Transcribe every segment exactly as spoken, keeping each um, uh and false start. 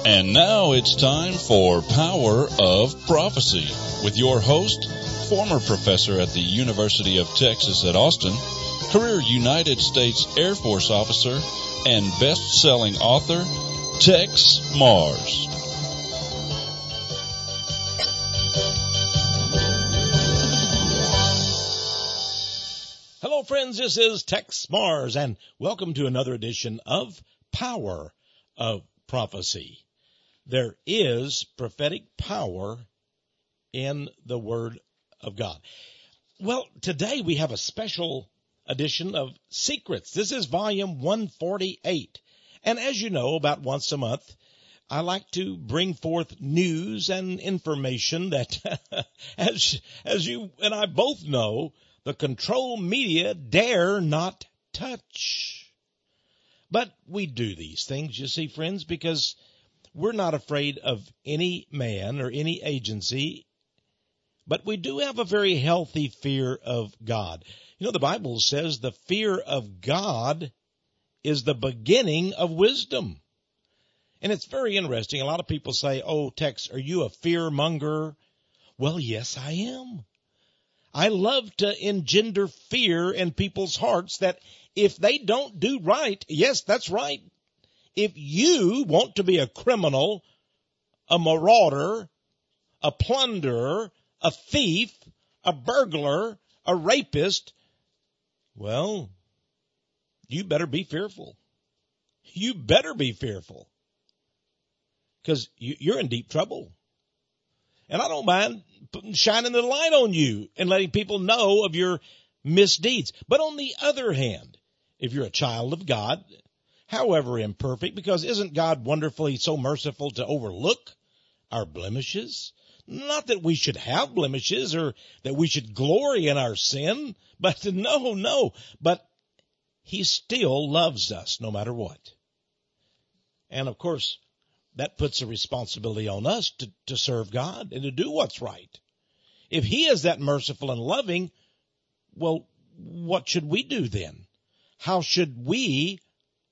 And now it's time for Power of Prophecy with your host, former professor at the University of Texas at Austin, career United States Air Force officer, and best-selling author, Tex Mars. Hello, friends. This is Tex Mars, and welcome to another edition of Power of Prophecy. There is prophetic power in the Word of God. Well, today we have a special edition of Secrets. This is volume one forty-eight. And as you know, about once a month, I like to bring forth news and information that, as, as you and I both know, the control media dare not touch. But we do these things, you see, friends, because we're not afraid of any man or any agency, but we do have a very healthy fear of God. You know, the Bible says the fear of God is the beginning of wisdom. And it's very interesting. A lot of people say, oh, Tex, are you a fear monger? Well, yes, I am. I love to engender fear in people's hearts that if they don't do right, yes, that's right. If you want to be a criminal, a marauder, a plunderer, a thief, a burglar, a rapist, well, you better be fearful. You better be fearful. Because you're in deep trouble. And I don't mind shining the light on you and letting people know of your misdeeds. But on the other hand, if you're a child of God, however imperfect, because isn't God wonderfully so merciful to overlook our blemishes? Not that we should have blemishes or that we should glory in our sin, but no, no. But he still loves us no matter what. And of course, that puts a responsibility on us to, to serve God and to do what's right. If he is that merciful and loving, well, what should we do then? How should we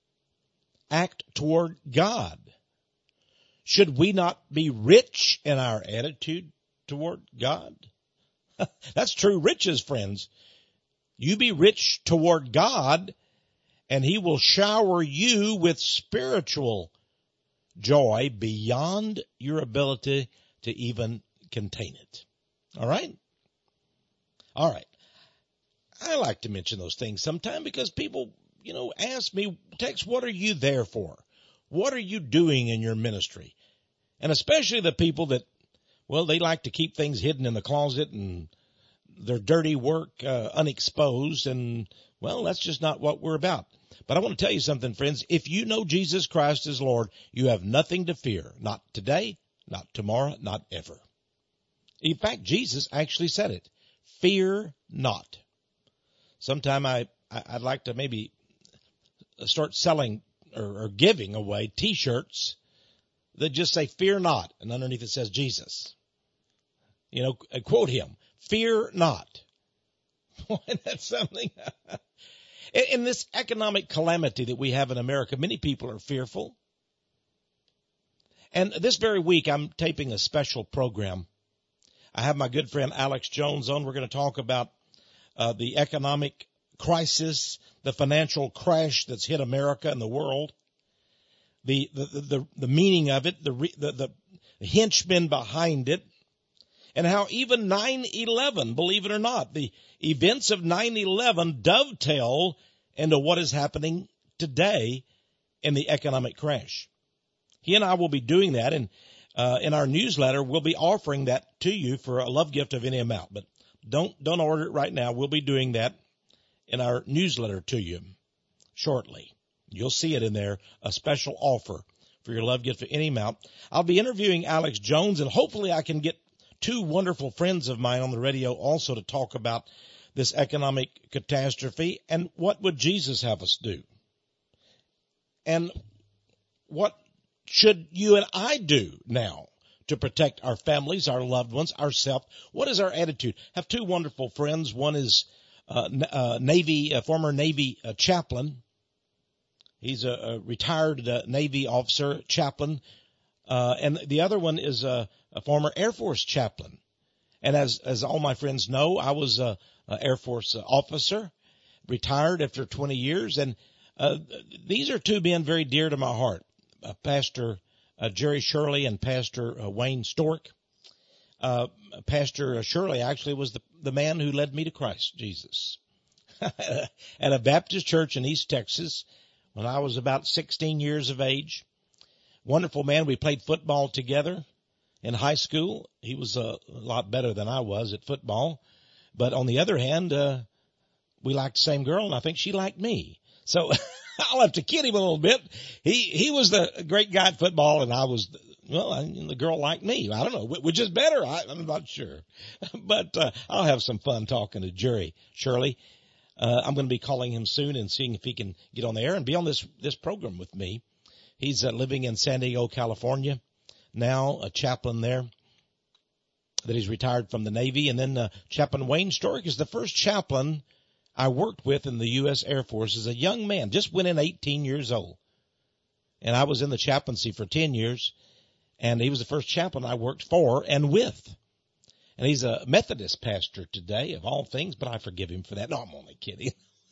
act toward God? Should we not be rich in our attitude toward God? That's true riches, friends. You be rich toward God, and he will shower you with spiritual joy beyond your ability to even contain it. All right? All right. I like to mention those things sometime because people, you know, ask me, Tex, what are you there for? What are you doing in your ministry? And especially the people that, well, they like to keep things hidden in the closet and their dirty work uh, unexposed. And, well, that's just not what we're about. But I want to tell you something, friends. If you know Jesus Christ as Lord, you have nothing to fear. Not today, not tomorrow, not ever. In fact, Jesus actually said it. Fear not. Sometime I, I'd like to maybe start selling or, or giving away T-shirts that just say, fear not. And underneath it says Jesus. You know, quote him, fear not. That's something. In this economic calamity that we have in America, many people are fearful. And this very week, I'm taping a special program. I have my good friend Alex Jones on. We're going to talk about uh, the economic crisis, the financial crash that's hit America and the world, the the the, the meaning of it, the, the the henchmen behind it, and how even nine eleven, believe it or not, the events of nine eleven dovetail into what is happening today in the economic crash. He and I will be doing that, and uh, in our newsletter, we'll be offering that to you for a love gift of any amount. But don't don't order it right now. We'll be doing that in our newsletter to you shortly. You'll see it in there, a special offer for your love gift of any amount. I'll be interviewing Alex Jones, and hopefully I can get two wonderful friends of mine on the radio also to talk about this economic catastrophe and what would Jesus have us do? And what should you and I do now to protect our families, our loved ones, ourselves? What is our attitude? I have two wonderful friends. One is uh, uh, Navy, a former Navy uh, chaplain. He's a, a retired uh, Navy officer, chaplain, Uh, and the other one is a, a former Air Force chaplain. And as, as all my friends know, I was a, a Air Force officer, retired after twenty years. And, uh, these are two men very dear to my heart. Uh, Pastor, uh, Jerry Shirley and Pastor uh, Wayne Stork. Uh, Pastor Shirley actually was the, the man who led me to Christ Jesus at a Baptist church in East Texas when I was about sixteen years of age. Wonderful man. We played football together in high school. He was a lot better than I was at football. But on the other hand, uh, we liked the same girl, and I think she liked me. So I'll have to kid him a little bit. He, he was the great guy at football, and I was, the, well, I, the girl liked me. I don't know, which is better. I, I'm not sure. But uh, I'll have some fun talking to Jerry Shirley. Uh, I'm going to be calling him soon and seeing if he can get on the air and be on this, this program with me. He's uh, living in San Diego, California, now a chaplain there, that he's retired from the Navy. And then uh, Chaplain Wayne Stork is the first chaplain I worked with in the U S Air Force as a young man, just went in eighteen years old. And I was in the chaplaincy for ten years, and he was the first chaplain I worked for and with. And he's a Methodist pastor today, of all things, but I forgive him for that. No, I'm only kidding.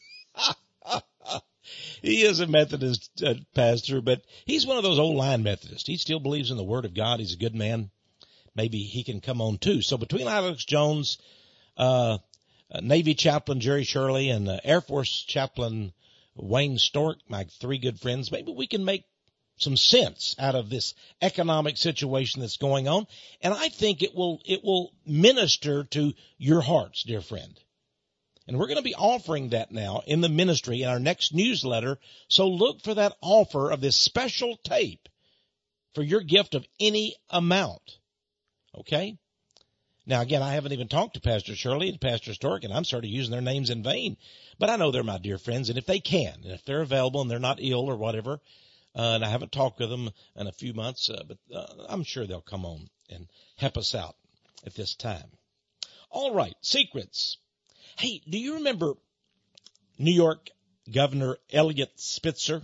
He is a Methodist uh, pastor, but he's one of those old line Methodists. He still believes in the Word of God. He's a good man. Maybe he can come on too. So between Alex Jones, uh, Navy chaplain Jerry Shirley, and uh, Air Force chaplain Wayne Stork, my three good friends, maybe we can make some sense out of this economic situation that's going on. And I think it will, it will minister to your hearts, dear friend. And we're going to be offering that now in the ministry in our next newsletter. So look for that offer of this special tape for your gift of any amount. Okay? Now, again, I haven't even talked to Pastor Shirley and Pastor Stork, and I'm sort of using their names in vain. But I know they're my dear friends, and if they can, and if they're available and they're not ill or whatever, uh, and I haven't talked with them in a few months, uh, but uh, I'm sure they'll come on and help us out at this time. All right, secrets. Hey, do you remember New York Governor Eliot Spitzer?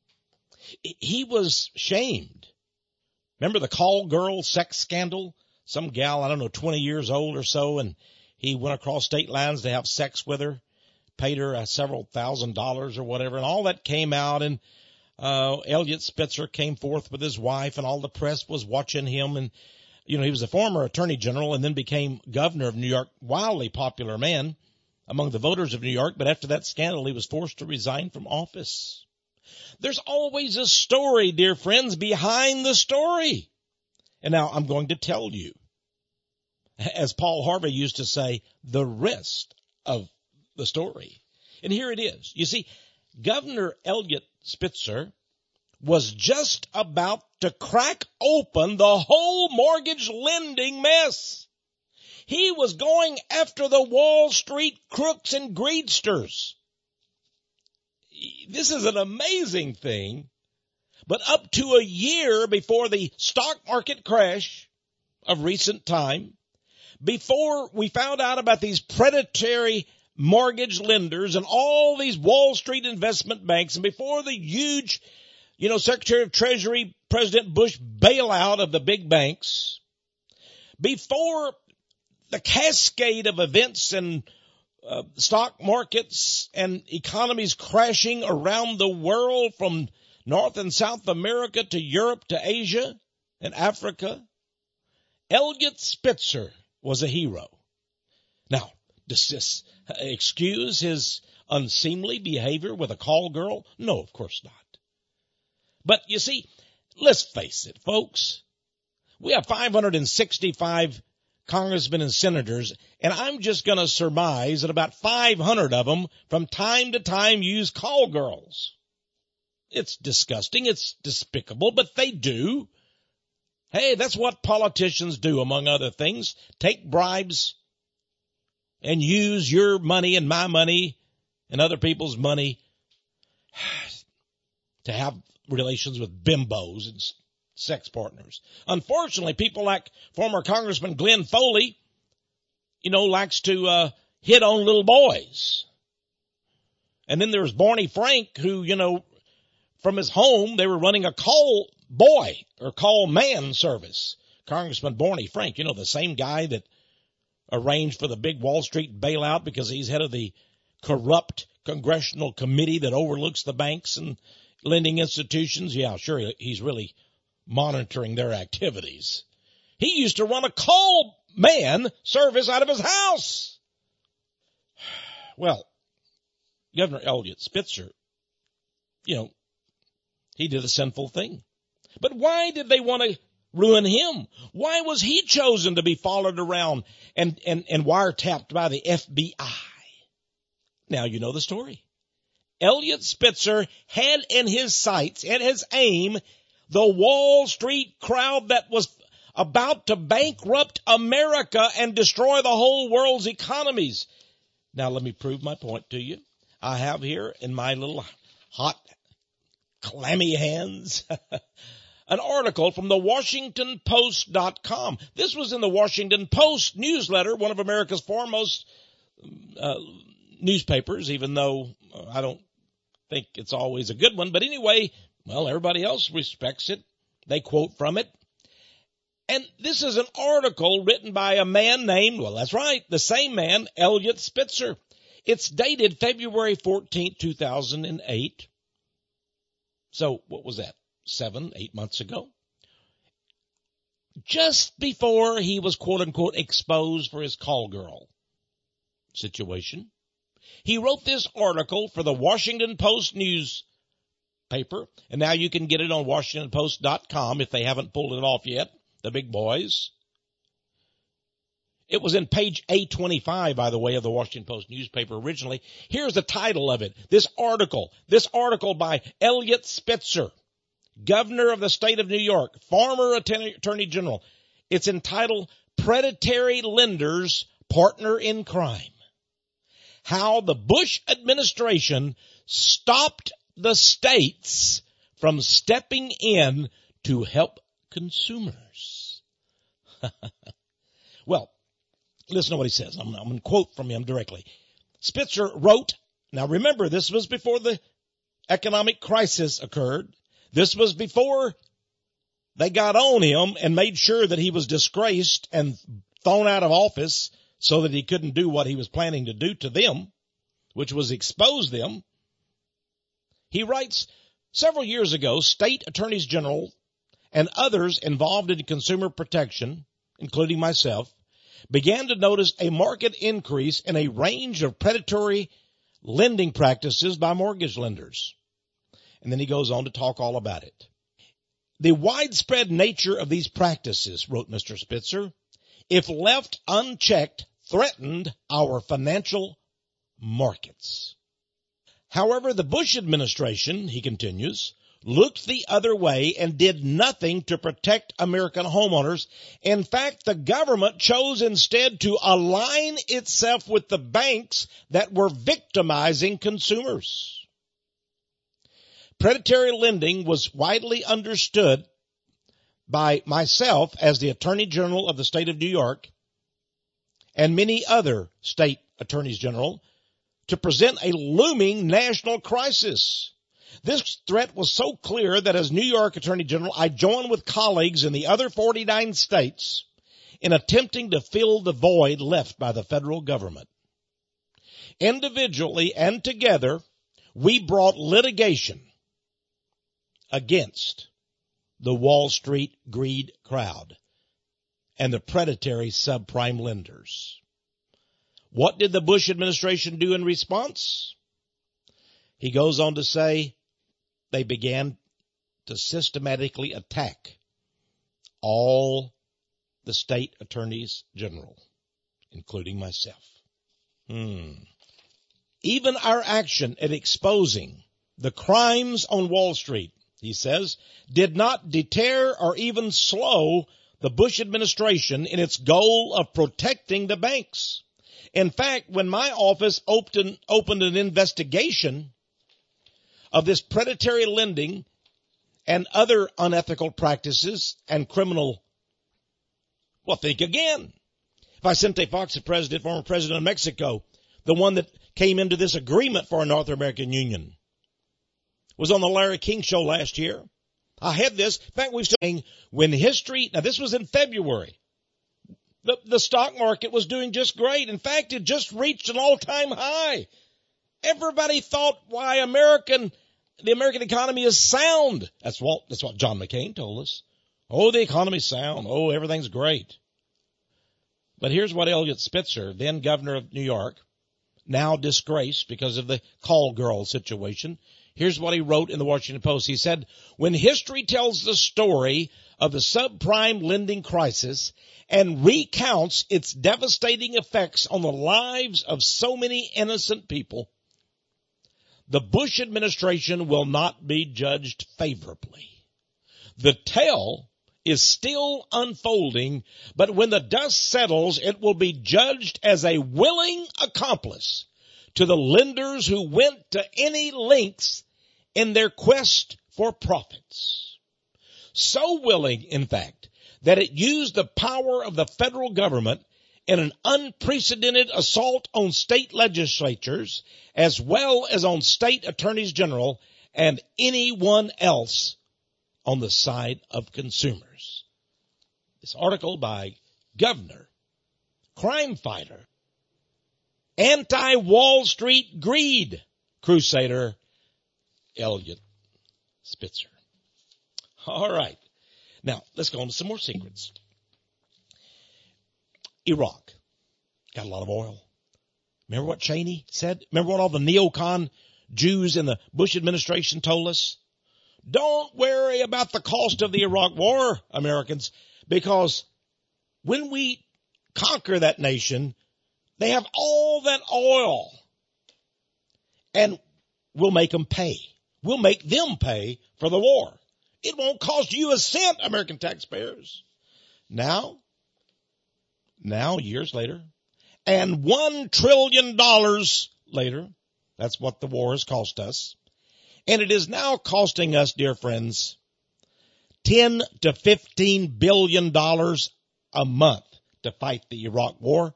He was shamed. Remember the call girl sex scandal? Some gal, I don't know, twenty years old or so, and he went across state lines to have sex with her, paid her uh, several thousand dollars or whatever, and all that came out, and uh Eliot Spitzer came forth with his wife, and all the press was watching him, and, you know, he was a former attorney general and then became governor of New York, wildly popular man among the voters of New York, but after that scandal, he was forced to resign from office. There's always a story, dear friends, behind the story. And now I'm going to tell you, as Paul Harvey used to say, the rest of the story. And here it is. You see, Governor Eliot Spitzer was just about to crack open the whole mortgage lending mess. He was going after the Wall Street crooks and greedsters. This is an amazing thing. But up to a year before the stock market crash of recent time, before we found out about these predatory mortgage lenders and all these Wall Street investment banks, and before the huge, you know, Secretary of Treasury, President Bush bailout of the big banks, before the cascade of events and uh, stock markets and economies crashing around the world from North and South America to Europe to Asia and Africa, Eliot Spitzer was a hero. Now, does this excuse his unseemly behavior with a call girl? No, of course not. But you see, let's face it, folks. We have five hundred sixty-five congressmen and senators, and I'm just going to surmise that about five hundred of them from time to time use call girls. It's disgusting. It's despicable, but they do. Hey, that's what politicians do, among other things. Take bribes and use your money and my money and other people's money to have relations with bimbos and sex partners. Unfortunately, people like former Congressman Glenn Foley, you know, likes to uh, hit on little boys. And then there's Barney Frank, who, you know, from his home, they were running a call boy or call man service. Congressman Barney Frank, you know, the same guy that arranged for the big Wall Street bailout because he's head of the corrupt congressional committee that overlooks the banks and lending institutions. Yeah, sure, he's really monitoring their activities. He used to run a call man service out of his house. Well, Governor Elliott Spitzer, you know, he did a sinful thing. But why did they want to ruin him? Why was he chosen to be followed around and, and, and wiretapped by the F B I? Now you know the story. Elliott Spitzer had in his sights and his aim the Wall Street crowd that was about to bankrupt America and destroy the whole world's economies. Now let me prove my point to you. I have here in my little hot, clammy hands an article from the Washington Post dot com. This was in the Washington Post newsletter, one of America's foremost uh, newspapers, even though uh, I don't think it's always a good one. But anyway, well, everybody else respects it. They quote from it. And this is an article written by a man named, well, that's right, the same man, Elliott Spitzer. It's dated February fourteenth, two thousand eight. So what was that? Seven, eight months ago. Just before he was, quote unquote, exposed for his call girl situation. He wrote this article for the Washington Post newspaper, and now you can get it on Washington Post dot com if they haven't pulled it off yet, the big boys. It was in page A twenty-five, by the way, of the Washington Post newspaper originally. Here's the title of it. This article, this article by Elliott Spitzer, Governor of the State of New York, former Attorney General. It's entitled, Predatory Lenders Partner in Crime. How the Bush administration stopped the states from stepping in to help consumers. Well, listen to what he says. I'm, I'm going to quote from him directly. Spitzer wrote, now remember, this was before the economic crisis occurred. This was before they got on him and made sure that he was disgraced and thrown out of office so that he couldn't do what he was planning to do to them, which was expose them. He writes, several years ago, state attorneys general and others involved in consumer protection, including myself, began to notice a marked increase in a range of predatory lending practices by mortgage lenders. And then he goes on to talk all about it. The widespread nature of these practices, wrote Mister Spitzer, if left unchecked, threatened our financial markets. However, the Bush administration, he continues, looked the other way and did nothing to protect American homeowners. In fact, the government chose instead to align itself with the banks that were victimizing consumers. Predatory lending was widely understood by myself as the Attorney General of the state of New York and many other state attorneys general to present a looming national crisis. This threat was so clear that as New York Attorney General, I joined with colleagues in the other forty-nine states in attempting to fill the void left by the federal government. Individually and together, we brought litigation against the Wall Street greed crowd and the predatory subprime lenders. What did the Bush administration do in response? He goes on to say they began to systematically attack all the state attorneys general, including myself. Hmm. Even our action at exposing the crimes on Wall Street, he says, did not deter or even slow the Bush administration in its goal of protecting the banks. In fact, when my office opened, opened an investigation of this predatory lending and other unethical practices and criminal, well, think again. Vicente Fox, the president, former president of Mexico, the one that came into this agreement for a North American Union, was on the Larry King show last year. I had this. In fact, we've saying when history, now this was in February. The, the stock market was doing just great. In fact, it just reached an all-time high. Everybody thought why American, the American economy is sound. That's what, that's what John McCain told us. Oh, the economy's sound. Oh, everything's great. But here's what Eliot Spitzer, then governor of New York, now disgraced because of the call girl situation. Here's what he wrote in the Washington Post. He said, when history tells the story of the subprime lending crisis and recounts its devastating effects on the lives of so many innocent people, the Bush administration will not be judged favorably. The tale is still unfolding, but when the dust settles, it will be judged as a willing accomplice to the lenders who went to any lengths in their quest for profits. So willing, in fact, that it used the power of the federal government in an unprecedented assault on state legislatures as well as on state attorneys general and anyone else on the side of consumers. This article by Governor, crime fighter, anti-Wall Street greed crusader, Eliot Spitzer. All right. Now, let's go on to some more secrets. Iraq got a lot of oil. Remember what Cheney said? Remember what all the neocon Jews in the Bush administration told us? Don't worry about the cost of the Iraq war, Americans, because when we conquer that nation, they have all that oil, and we'll make them pay. We'll make them pay for the war. It won't cost you a cent, American taxpayers. Now, now, years later, and one trillion dollars later, that's what the war has cost us. And it is now costing us, dear friends, ten to fifteen billion dollars a month to fight the Iraq war.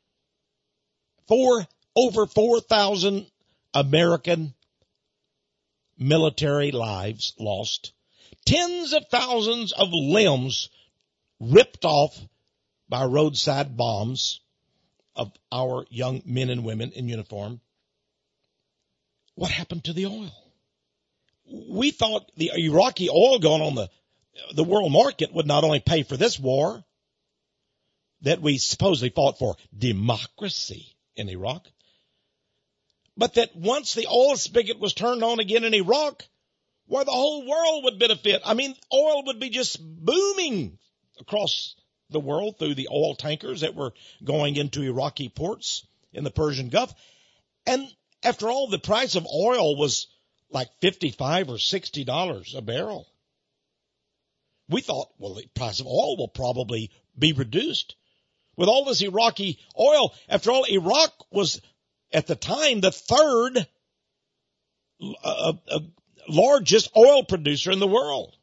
For over four thousand American military lives lost. Tens of thousands of limbs ripped off by roadside bombs of our young men and women in uniform. What happened to the oil? We thought the Iraqi oil going on the, the world market would not only pay for this war that we supposedly fought for democracy in Iraq, but that once the oil spigot was turned on again in Iraq, why the whole world would benefit. I mean, oil would be just booming across the world through the oil tankers that were going into Iraqi ports in the Persian Gulf. And after all, the price of oil was like fifty-five or sixty dollars a barrel. We thought, well, the price of oil will probably be reduced with all this Iraqi oil. After all, Iraq was at the time the third uh, uh, largest oil producer in the world.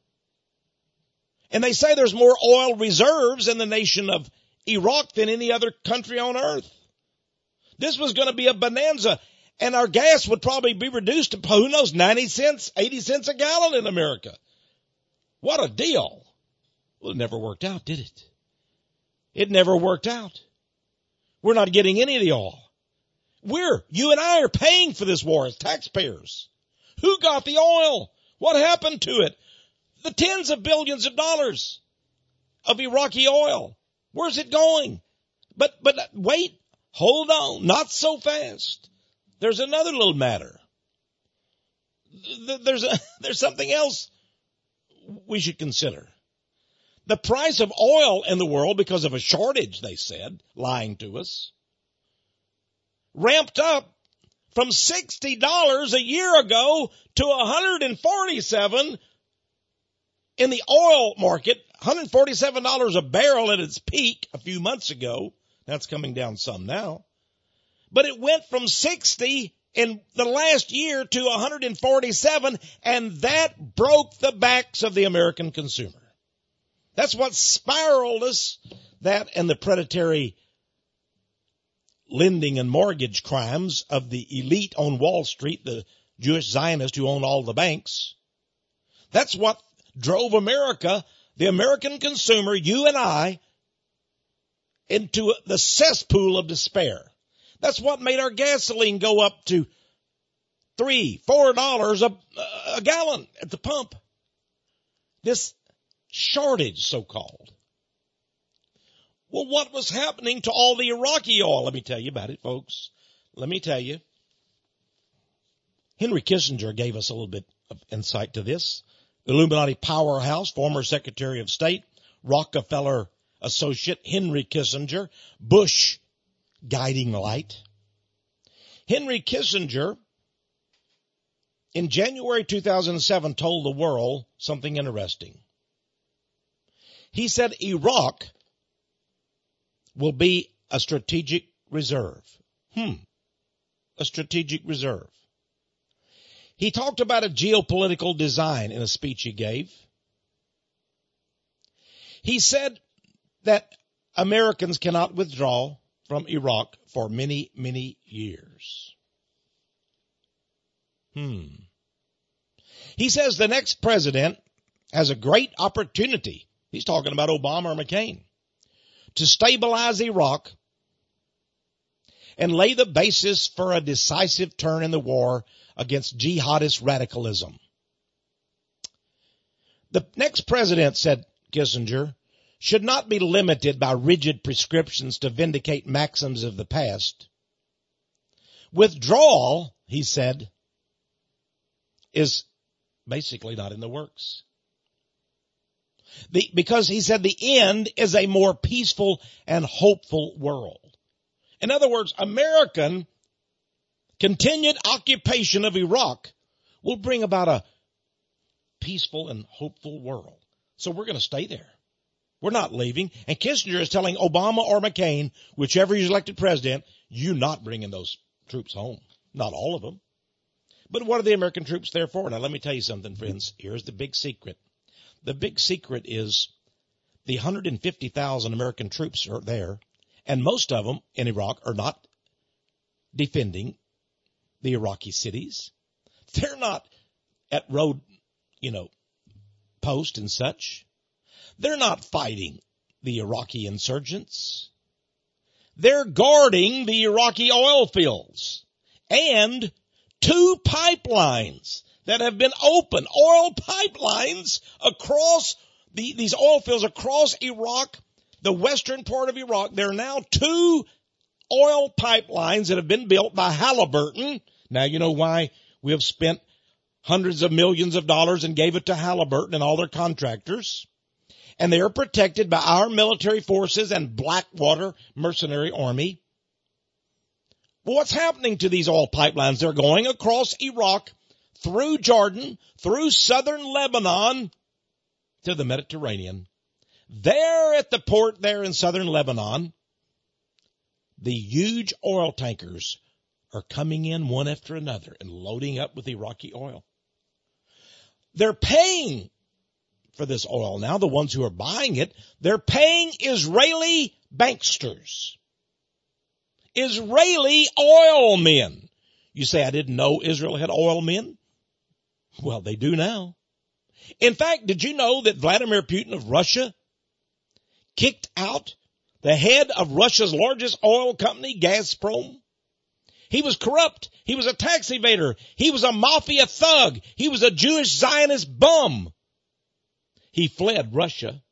And they say there's more oil reserves in the nation of Iraq than any other country on earth. This was going to be a bonanza, and our gas would probably be reduced to, who knows, ninety cents, eighty cents a gallon in America. What a deal. Well, it never worked out, did it? It never worked out. We're not getting any of the oil. We're, you and I are paying for this war as taxpayers. Who got the oil? What happened to it? The tens of billions of dollars of Iraqi oil. Where's it going? But, but wait, hold on, not so fast. There's another little matter. There's a, there's something else we should consider. The price of oil in the world, because of a shortage, they said, lying to us, ramped up from sixty dollars a year ago to one hundred forty-seven dollars in the oil market, one hundred forty-seven dollars a barrel at its peak a few months ago. That's coming down some now. But it went from sixty in the last year to one hundred forty-seven, and that broke the backs of the American consumer. That's what spiraled us, that and the predatory lending and mortgage crimes of the elite on Wall Street, the Jewish Zionists who own all the banks. That's what drove America, the American consumer, you and I, into the cesspool of despair. That's what made our gasoline go up to three, four dollars a, a gallon at the pump. This shortage, so-called. Well, what was happening to all the Iraqi oil? Let me tell you about it, folks. Let me tell you. Henry Kissinger gave us a little bit of insight to this. Illuminati powerhouse, former Secretary of State, Rockefeller associate Henry Kissinger, Bush guiding light. Henry Kissinger, in January two thousand seven, told the world something interesting. He said Iraq will be a strategic reserve. Hmm. A strategic reserve. He talked about a geopolitical design in a speech he gave. He said that Americans cannot withdraw from Iraq for many, many years. Hmm. He says the next president has a great opportunity. He's talking about Obama or McCain, to stabilize Iraq and lay the basis for a decisive turn in the war against jihadist radicalism. The next president, said Kissinger, should not be limited by rigid prescriptions to vindicate maxims of the past. Withdrawal, he said, is basically not in the works. The, because he said the end is a more peaceful and hopeful world. In other words, American continued occupation of Iraq will bring about a peaceful and hopeful world. So we're going to stay there. We're not leaving. And Kissinger is telling Obama or McCain, whichever is elected president, you're not bringing those troops home. Not all of them. But what are the American troops there for? Now, let me tell you something, friends. Here's the big secret. The big secret is the one hundred fifty thousand American troops are there, and most of them in Iraq are not defending the Iraqi cities. They're not at road, you know, post and such. They're not fighting the Iraqi insurgents. They're guarding the Iraqi oil fields and two pipelines that have been opened, oil pipelines across the, these oil fields across Iraq, the western part of Iraq. There are now two oil pipelines that have been built by Halliburton. Now you know why we have spent hundreds of millions of dollars and gave it to Halliburton and all their contractors. And they are protected by our military forces and Blackwater mercenary army. Well, what's happening to these oil pipelines? They're going across Iraq, through Jordan, through southern Lebanon, to the Mediterranean. There at the port there in southern Lebanon, the huge oil tankers are coming in one after another and loading up with Iraqi oil. They're paying for this oil now, the ones who are buying it. They're paying Israeli banksters, Israeli oil men. You say, I didn't know Israel had oil men? Well, they do now. In fact, did you know that Vladimir Putin of Russia kicked out the head of Russia's largest oil company, Gazprom? He was corrupt. He was a tax evader. He was a mafia thug. He was a Jewish Zionist bum. He fled Russia.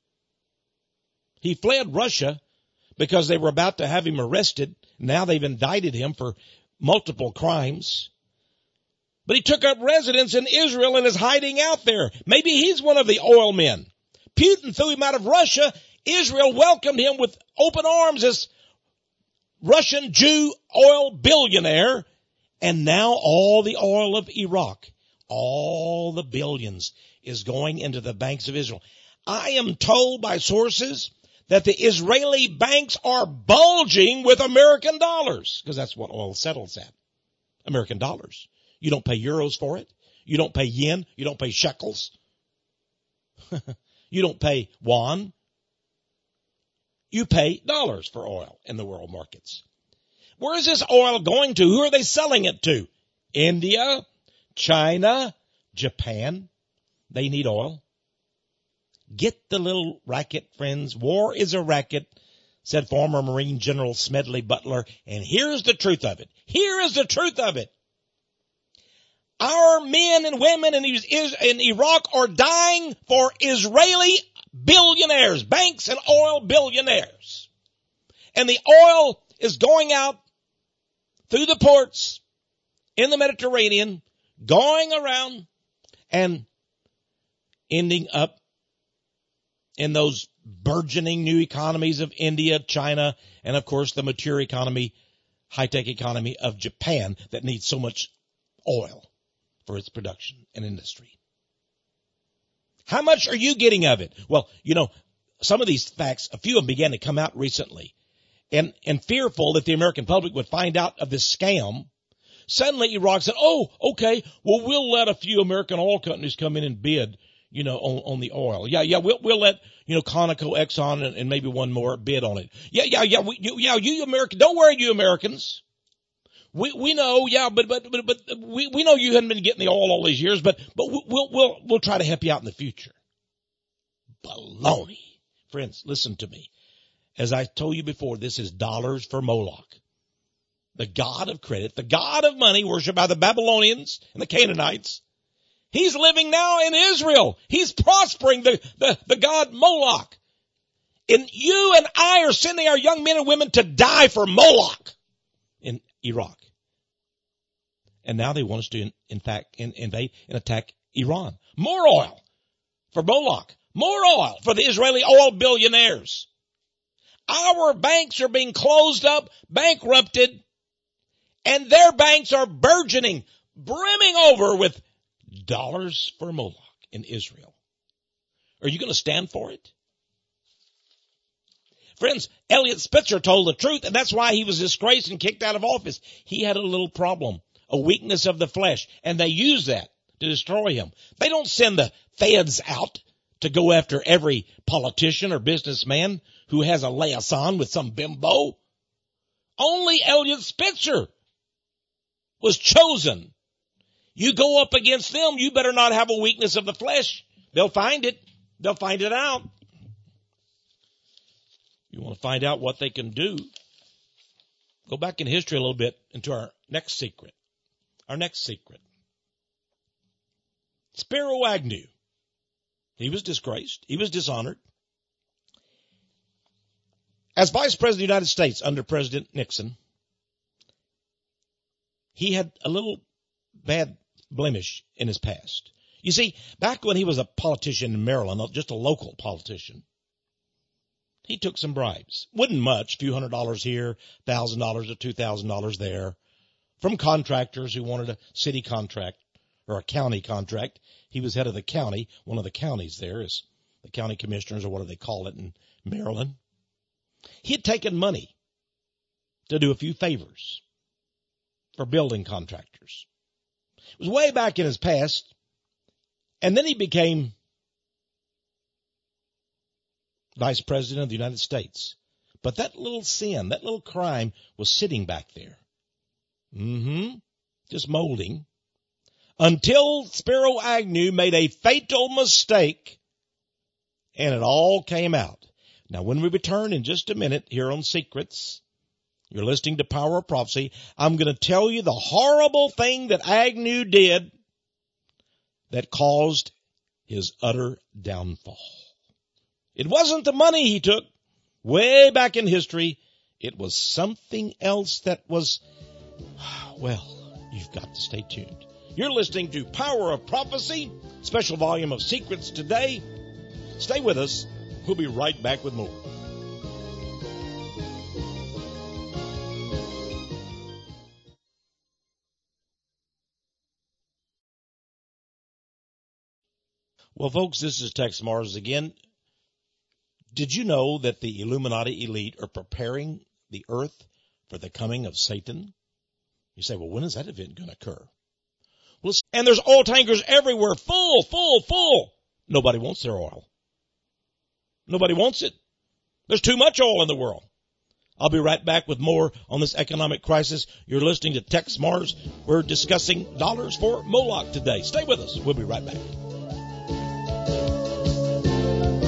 He fled Russia because they were about to have him arrested. Now they've indicted him for multiple crimes. But he took up residence in Israel and is hiding out there. Maybe he's one of the oil men. Putin threw him out of Russia. Israel welcomed him with open arms as Russian Jew oil billionaire. And now all the oil of Iraq, all the billions, is going into the banks of Israel. I am told by sources that the Israeli banks are bulging with American dollars, because that's what oil settles at. American dollars. You don't pay euros for it. You don't pay yen. You don't pay shekels. You don't pay yuan. You pay dollars for oil in the world markets. Where is this oil going to? Who are they selling it to? India, China, Japan. They need oil. Get the little racket, friends. War is a racket, said former Marine General Smedley Butler. And here's the truth of it. Here is the truth of it. Our men and women in, in Iraq are dying for Israeli billionaires, banks and oil billionaires. And the oil is going out through the ports in the Mediterranean, going around and ending up in those burgeoning new economies of India, China, and of course the mature economy, high-tech economy of Japan that needs so much oil for its production and industry. How much are you getting of it? Well, you know, some of these facts, a few of them began to come out recently. And, and fearful that the American public would find out of this scam, suddenly Iraq said, oh, okay, well, we'll let a few American oil companies come in and bid, you know, on, on the oil. Yeah, yeah, we'll, we'll let, you know, Conoco, Exxon, and, and maybe one more bid on it. Yeah, yeah, yeah, we, you, yeah, you Americans, don't worry, you Americans. We, we know, yeah, but, but, but, but we, we know you haven't been getting the oil all these years, but, but we'll, we'll, we'll try to help you out in the future. Baloney. Friends, listen to me. As I told you before, this is dollars for Moloch, the god of credit, the god of money, worshipped by the Babylonians and the Canaanites. He's living now in Israel. He's prospering the, the, the god Moloch. And you and I are sending our young men and women to die for Moloch in Iraq. And now they want us to, in, in fact, in, invade and attack Iran. More oil for Moloch. More oil for the Israeli oil billionaires. Our banks are being closed up, bankrupted, and their banks are burgeoning, brimming over with dollars for Moloch in Israel. Are you going to stand for it? Friends, Elliot Spitzer told the truth, and that's why he was disgraced and kicked out of office. He had a little problem, a weakness of the flesh, and they used that to destroy him. They don't send the feds out to go after every politician or businessman who has a liaison with some bimbo. Only Elliot Spitzer was chosen. You go up against them, you better not have a weakness of the flesh. They'll find it. They'll find it out. You want to find out what they can do? Go back in history a little bit into our next secret. Our next secret. Spiro Agnew. He was disgraced. He was dishonored. As Vice President of the United States under President Nixon, he had a little bad blemish in his past. You see, back when he was a politician in Maryland, just a local politician, he took some bribes. Wasn't much, a few hundred dollars here, one thousand dollars or two thousand dollars there, from contractors who wanted a city contract or a county contract. He was head of the county. One of the counties there is the county commissioners, or what do they call it in Maryland. He had taken money to do a few favors for building contractors. It was way back in his past. And then he became Vice President of the United States. But that little sin, that little crime was sitting back there. Mm-hmm. Just molding. Until Spiro Agnew made a fatal mistake and it all came out. Now, when we return in just a minute here on Secrets, you're listening to Power of Prophecy, I'm going to tell you the horrible thing that Agnew did that caused his utter downfall. It wasn't the money he took way back in history. It was something else that was, well, you've got to stay tuned. You're listening to Power of Prophecy, special volume of Secrets today. Stay with us. We'll be right back with more. Well, folks, this is Tex Mars again. Did you know that the Illuminati elite are preparing the earth for the coming of Satan? You say, well, when is that event going to occur? Well, and there's oil tankers everywhere, full, full, full. Nobody wants their oil. Nobody wants it. There's too much oil in the world. I'll be right back with more on this economic crisis. You're listening to Tex Mars. We're discussing dollars for Moloch today. Stay with us. We'll be right back.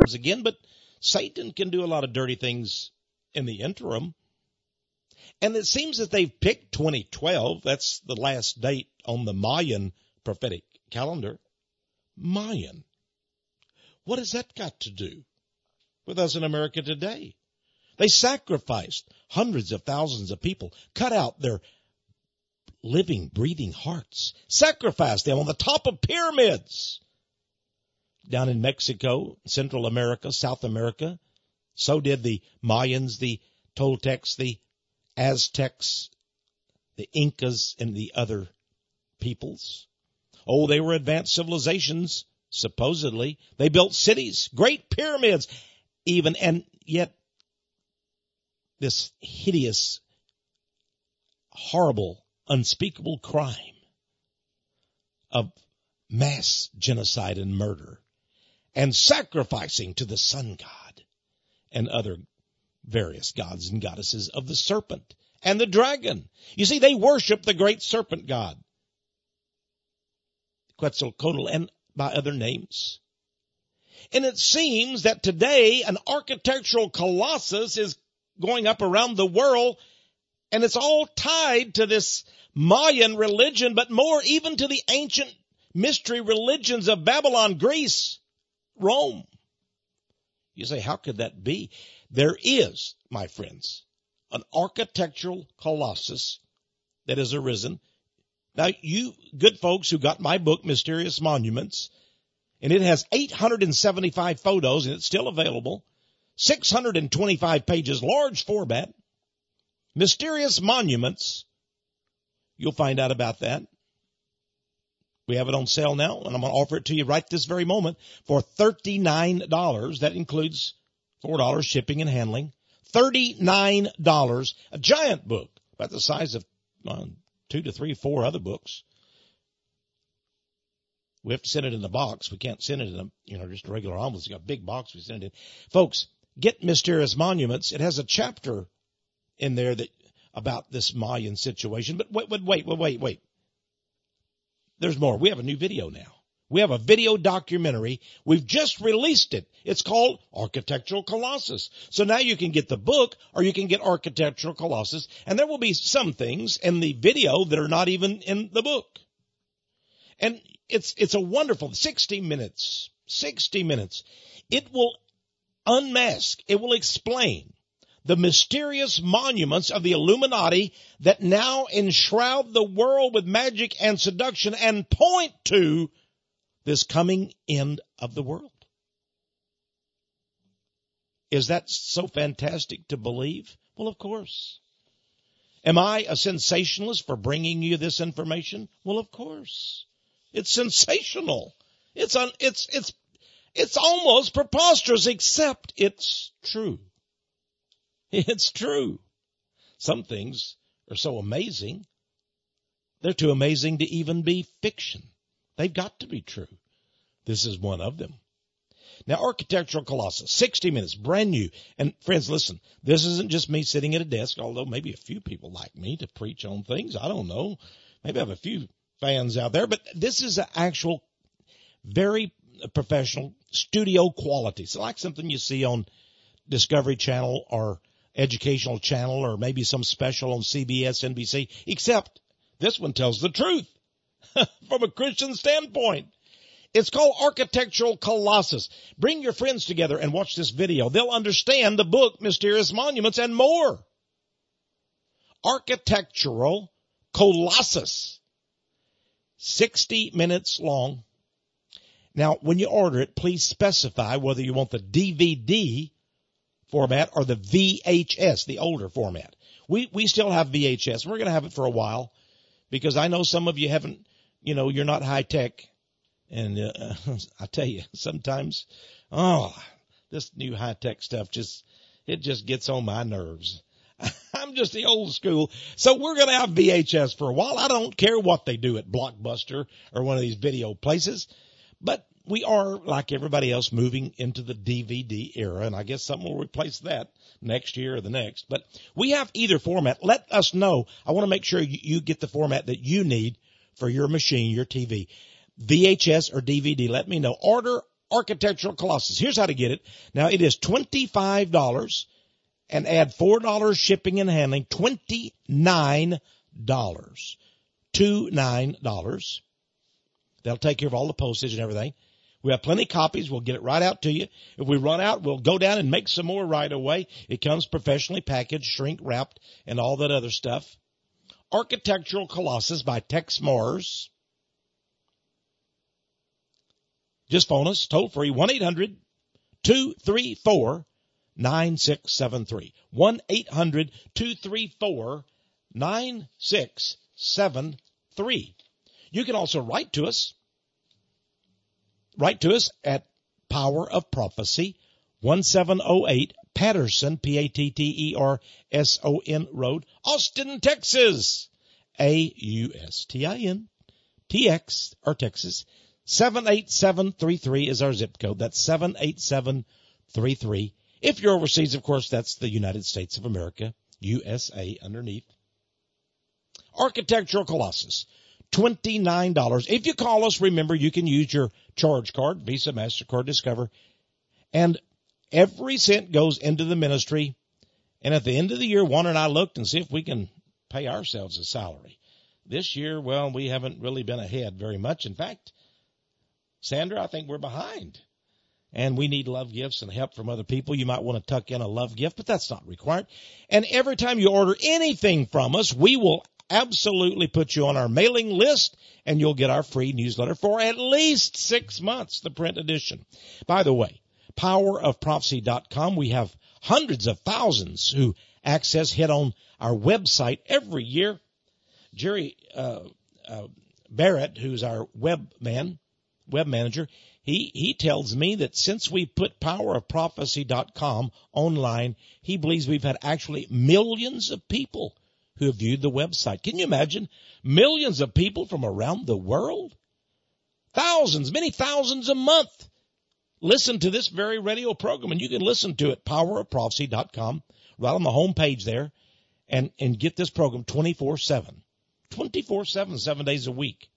again, but Satan can do a lot of dirty things in the interim. And it seems that they've picked twenty twelve. That's the last date on the Mayan prophetic calendar. Mayan. What has that got to do with us in America today? They sacrificed hundreds of thousands of people, cut out their living, breathing hearts, sacrificed them on the top of pyramids. Down in Mexico, Central America, South America, so did the Mayans, the Toltecs, the Aztecs, the Incas, and the other peoples. Oh, they were advanced civilizations, supposedly. They built cities, great pyramids, even, and yet this hideous, horrible, unspeakable crime of mass genocide and murder and sacrificing to the sun god and other various gods and goddesses of the serpent and the dragon. You see, they worship the great serpent god, Quetzalcoatl, and by other names. And it seems that today an architectural colossus is going up around the world, and it's all tied to this Mayan religion, but more even to the ancient mystery religions of Babylon, Greece, Rome. You say, how could that be? There is, my friends, an architectural colossus that has arisen. Now, you good folks who got my book, Mysterious Monuments, and it has eight hundred seventy-five photos, and it's still available, six hundred twenty-five pages, large format, Mysterious Monuments. You'll find out about that. We have it on sale now, and I'm going to offer it to you right this very moment for thirty-nine dollars. That includes four dollars shipping and handling. thirty-nine dollars, a giant book, about the size of uh, two to three, four other books. We have to send it in a box. We can't send it in a, you know, just a regular envelope. It's got a big box we send it in. Folks, get Mysterious Monuments. It has a chapter in there that about this Mayan situation. But wait, wait, wait, wait, wait, wait. There's more. We have a new video now. We have a video documentary. We've just released it. It's called Architectural Colossus. So now you can get the book or you can get Architectural Colossus. And there will be some things in the video that are not even in the book. And it's, it's a wonderful sixty minutes, sixty minutes. It will unmask, it will explain the mysterious monuments of the Illuminati that now enshroud the world with magic and seduction and point to this coming end of the world. Is that so fantastic to believe? Well, of course. Am I a sensationalist for bringing you this information? Well, of course. It's sensational. It's un, it's it's it's almost preposterous, except it's true. It's true. Some things are so amazing, they're too amazing to even be fiction. They've got to be true. This is one of them. Now, Architectural Colossus, sixty minutes, brand new. And friends, listen, this isn't just me sitting at a desk, although maybe a few people like me to preach on things. I don't know. Maybe I have a few fans out there, but this is an actual very professional studio quality. It's like something you see on Discovery Channel or Educational Channel or maybe some special on C B S, N B C, except this one tells the truth from a Christian standpoint. It's called Architectural Colossus. Bring your friends together and watch this video. They'll understand the book, Mysterious Monuments, and more. Architectural Colossus. sixty minutes long. Now, when you order it, please specify whether you want the D V D format or the V H S, the older format. We we still have V H S. We're going to have it for a while because I know some of you haven't, you know, you're not high tech. And uh, I tell you, sometimes, oh, this new high tech stuff just, it just gets on my nerves. I'm just the old school. So we're going to have V H S for a while. I don't care what they do at Blockbuster or one of these video places, but we are, like everybody else, moving into the D V D era, and I guess something will replace that next year or the next. But we have either format. Let us know. I want to make sure you get the format that you need for your machine, your T V. V H S or D V D. Let me know. Order Architectural Colossus. Here's how to get it. Now, it is twenty-five dollars and add four dollars shipping and handling, twenty-nine dollars. twenty-nine dollars. That'll take care of all the postage and everything. We have plenty of copies. We'll get it right out to you. If we run out, we'll go down and make some more right away. It comes professionally packaged, shrink wrapped, and all that other stuff. Architectural Colossus by Tex Mars. Just phone us, toll free, one eight hundred two three four nine six seven three. one eight hundred two three four nine six seven three. You can also write to us. Write to us at Power of Prophecy, one seven oh eight Patterson, P A T T E R S O N Road, Austin, Texas, A U S T I N, T X, or Texas. seven eight seven three three is our zip code. That's seven eight seven three three. If you're overseas, of course, that's the United States of America, U S A underneath. Architectural Colossus, twenty-nine dollars. If you call us, remember, you can use your charge card, Visa, MasterCard, Discover, and every cent goes into the ministry. And at the end of the year, Juan and I looked and see if we can pay ourselves a salary. This year, well, we haven't really been ahead very much. In fact, Sandra, I think we're behind. And we need love gifts and help from other people. You might want to tuck in a love gift, but that's not required. And every time you order anything from us, we will absolutely put you on our mailing list, and you'll get our free newsletter for at least six months, the print edition. By the way, power of prophecy dot com, we have hundreds of thousands who access, hit on our website every year. Jerry uh, uh, Barrett, who's our web man, web manager, he, he tells me that since we put power of prophecy dot com online, he believes we've had actually millions of people who have viewed the website. Can you imagine? Millions of people from around the world? Thousands, many thousands a month listen to this very radio program, and you can listen to it, power of prophecy dot com, right on the home page there, and, and get this program twenty-four seven. twenty-four seven, seven days a week.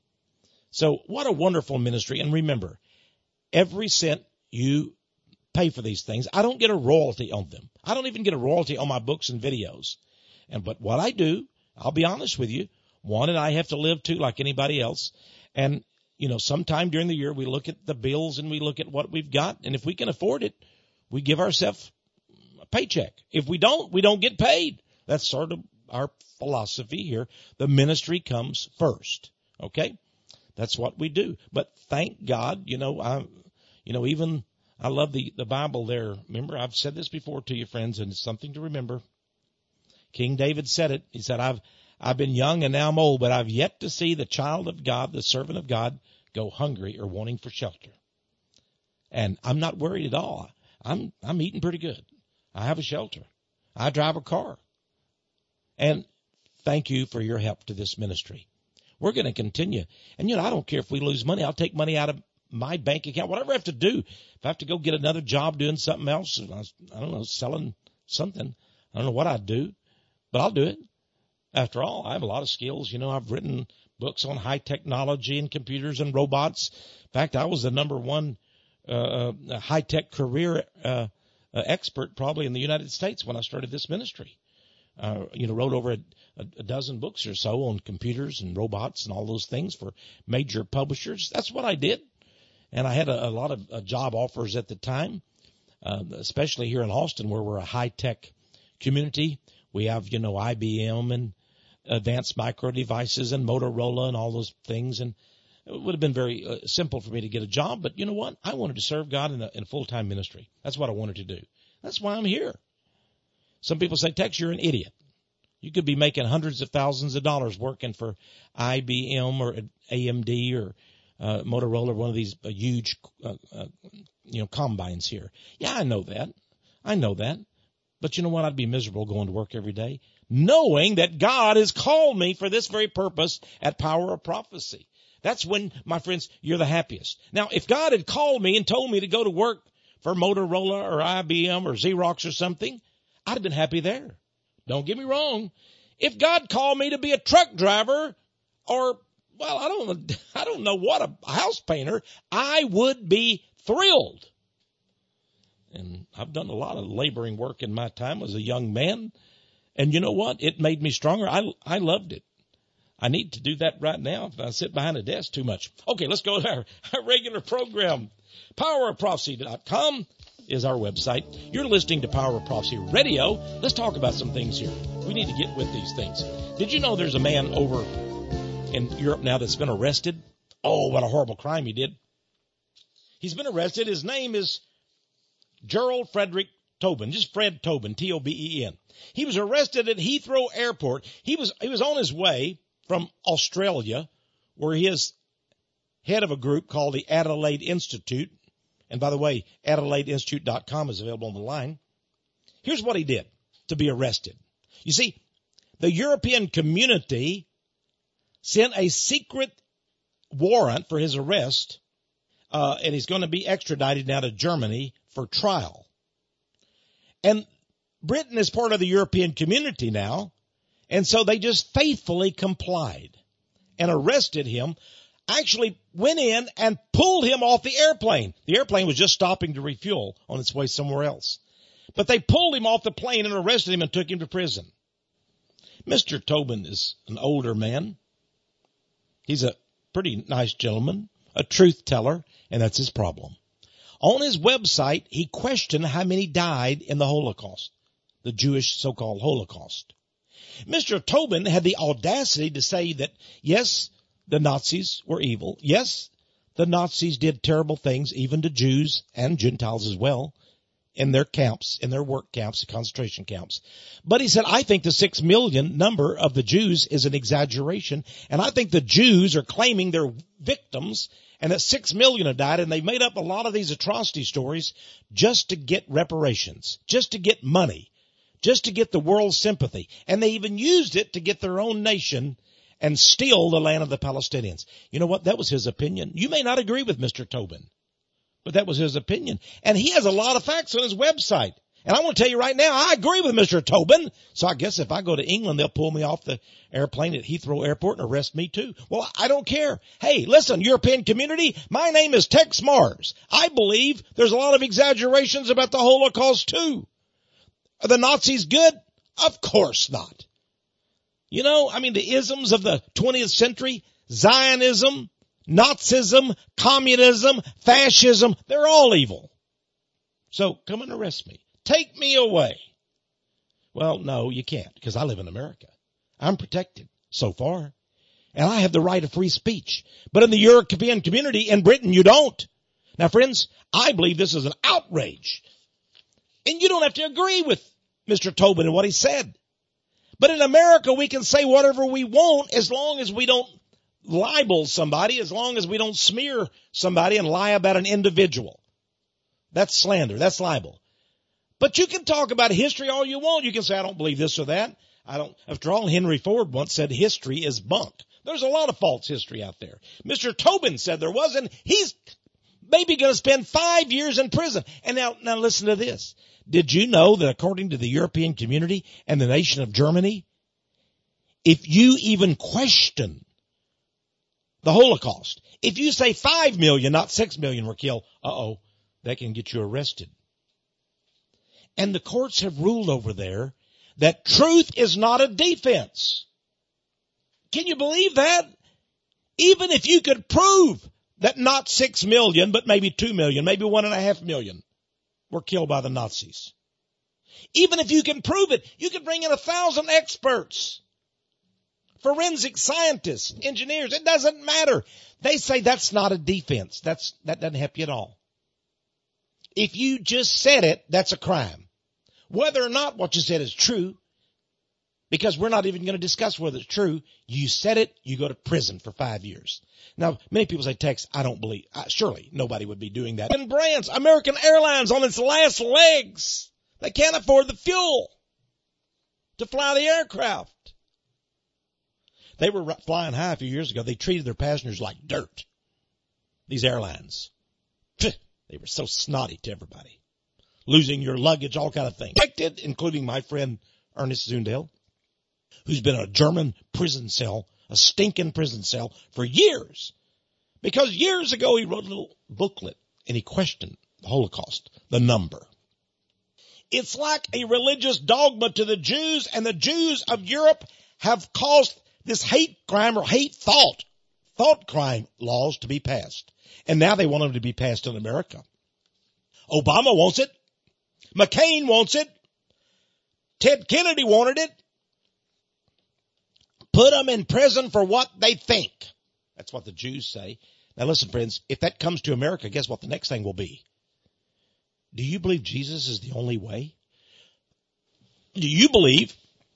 So what a wonderful ministry. And remember, every cent you pay for these things, I don't get a royalty on them. I don't even get a royalty on my books and videos. And but what I do, I'll be honest with you, Juan and I have to live too like anybody else. And, you know, sometime during the year we look at the bills and we look at what we've got. And if we can afford it, we give ourselves a paycheck. If we don't, we don't get paid. That's sort of our philosophy here. The ministry comes first. Okay? That's what we do. But thank God, you know, I, you know, even I love the, the Bible there. Remember, I've said this before to you, friends, and it's something to remember. King David said it. He said, I've, I've been young and now I'm old, but I've yet to see the child of God, the servant of God, go hungry or wanting for shelter. And I'm not worried at all. I'm, I'm eating pretty good. I have a shelter. I drive a car. And thank you for your help to this ministry. We're going to continue. And, you know, I don't care if we lose money. I'll take money out of my bank account, whatever I have to do. If I have to go get another job doing something else, I don't know, selling something, I don't know what I'd do. But I'll do it. After all, I have a lot of skills. You know, I've written books on high technology and computers and robots. In fact, I was the number one uh, high-tech career uh, uh, expert probably in the United States when I started this ministry. Uh, you know, wrote over a, a dozen books or so on computers and robots and all those things for major publishers. That's what I did. And I had a, a lot of uh, job offers at the time, uh, especially here in Austin where we're a high-tech community. We have, you know, I B M and Advanced Micro Devices and Motorola and all those things. And it would have been very uh, simple for me to get a job. But you know what? I wanted to serve God in a, in a full-time ministry. That's what I wanted to do. That's why I'm here. Some people say, Tex, you're an idiot. You could be making hundreds of thousands of dollars working for I B M or A M D or uh, Motorola, one of these uh, huge, uh, uh, you know, combines here. Yeah, I know that. I know that. But you know what? I'd be miserable going to work every day, knowing that God has called me for this very purpose at Power of Prophecy. That's when, my friends, you're the happiest. Now, if God had called me and told me to go to work for Motorola or I B M or Xerox or something, I'd have been happy there. Don't get me wrong. If God called me to be a truck driver or, well, I don't, I don't know what, a house painter, I would be thrilled. And I've done a lot of laboring work in my time as a young man. And you know what? It made me stronger. I, I loved it. I need to do that right now if I sit behind a desk too much. Okay, let's go to our, our regular program. power of prophecy dot com is our website. You're listening to Power of Prophecy Radio. Let's talk about some things here. We need to get with these things. Did you know there's a man over in Europe now that's been arrested? Oh, what a horrible crime he did. He's been arrested. His name is Gerald Frederick Tobin, just Fred Tobin, T O B E N. He was arrested at Heathrow Airport. He was, he was on his way from Australia, where he is head of a group called the Adelaide Institute. And by the way, Adelaide Institute dot com is available on the line. Here's what he did to be arrested. You see, the European Community sent a secret warrant for his arrest, uh, and he's going to be extradited now to Germany for trial. And Britain is part of the European Community now, and so they just faithfully complied and arrested him, actually went in and pulled him off the airplane. The airplane was just stopping to refuel on its way somewhere else. But they pulled him off the plane and arrested him and took him to prison. Mister Tobin is an older man. He's a pretty nice gentleman, a truth teller, and that's his problem. On his website, he questioned how many died in the Holocaust, the Jewish so-called Holocaust. Mister Tobin had the audacity to say that, yes, the Nazis were evil. Yes, the Nazis did terrible things, even to Jews and Gentiles as well, in their camps, in their work camps, concentration camps. But he said, I think the six million number of the Jews is an exaggeration, and I think the Jews are claiming they're victims, and that six million have died, and they made up a lot of these atrocity stories just to get reparations, just to get money, just to get the world's sympathy. And they even used it to get their own nation and steal the land of the Palestinians. You know what? That was his opinion. You may not agree with Mister Tobin, but that was his opinion. And he has a lot of facts on his website. And I want to tell you right now, I agree with Mister Tobin. So I guess if I go to England, they'll pull me off the airplane at Heathrow Airport and arrest me too. Well, I don't care. Hey, listen, European Community, my name is Tex Mars. I believe there's a lot of exaggerations about the Holocaust too. Are the Nazis good? Of course not. You know, I mean, the isms of the twentieth century, Zionism, Nazism, communism, fascism, they're all evil. So come and arrest me. Take me away. Well, no, you can't, because I live in America. I'm protected so far. And I have the right of free speech. But in the European Community in Britain, you don't. Now, friends, I believe this is an outrage. And you don't have to agree with Mister Tobin and what he said. But in America, we can say whatever we want as long as we don't libel somebody, as long as we don't smear somebody and lie about an individual. That's slander. That's libel. But you can talk about history all you want. You can say, I don't believe this or that. I don't. After all, Henry Ford once said history is bunk. There's a lot of false history out there. Mister Tobin said there wasn't. He's maybe going to spend five years in prison. And now, now listen to this. Did you know that according to the European Community and the nation of Germany, if you even question the Holocaust, if you say five million, not six million were killed, uh-oh, that can get you arrested. And the courts have ruled over there that truth is not a defense. Can you believe that? Even if you could prove that not six million, but maybe two million, maybe one and a half million were killed by the Nazis. Even if you can prove it, you could bring in a thousand experts, forensic scientists, engineers. It doesn't matter. They say that's not a defense. That's, that doesn't help you at all. If you just said it, that's a crime. Whether or not what you said is true, because we're not even going to discuss whether it's true, you said it, you go to prison for five years. Now, many people say, Tex, I don't believe, uh, surely nobody would be doing that. And brands, American Airlines on its last legs. They can't afford the fuel to fly the aircraft. They were flying high a few years ago. They treated their passengers like dirt. These airlines. They were so snotty to everybody. Losing your luggage, all kind of things. Including my friend Ernest Zundel, who's been in a German prison cell, a stinking prison cell, for years. Because years ago he wrote a little booklet And he questioned the Holocaust, the number. It's like a religious dogma to the Jews, and the Jews of Europe have caused this hate crime or hate thought, thought crime laws to be passed. And now they want them to be passed in America. Obama wants it. McCain wants it. Ted Kennedy wanted it. Put them in prison for what they think. That's what the Jews say. Now listen, friends, if that comes to America, guess what the next thing will be? Do you believe Jesus is the only way? Do you believe